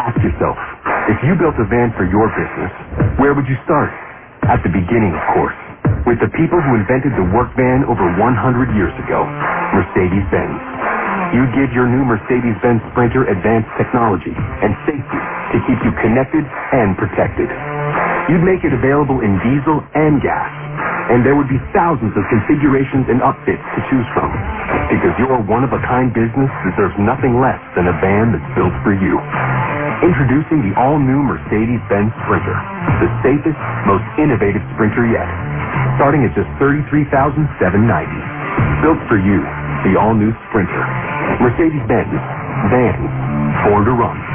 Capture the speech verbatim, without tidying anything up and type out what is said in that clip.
Ask yourself, if you built a van for your business, where would you start? At the beginning, of course, with the people who invented the work van over one hundred years ago, Mercedes-Benz. You'd give your new Mercedes-Benz Sprinter advanced technology and safety to keep you connected and protected. You'd make it available in diesel and gas, and there would be thousands of configurations and upfits to choose from, because your one-of-a-kind business deserves nothing less than a van that's built for you. Introducing the all-new Mercedes-Benz Sprinter, the safest, most innovative Sprinter yet, starting at just thirty-three thousand seven hundred ninety dollars. Built for you, the all-new Sprinter. Mercedes-Benz, vans, born to run.